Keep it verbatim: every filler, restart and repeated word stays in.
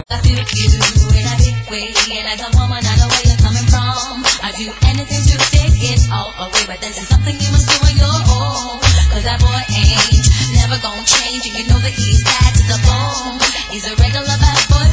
I feel you in a big way, and as a woman I know where you're coming from. I do anything to take it all away, but this is something you must do on your own. Cause that boy ain't never gonna change, and you know that he's bad to the bone. He's a regular bad boy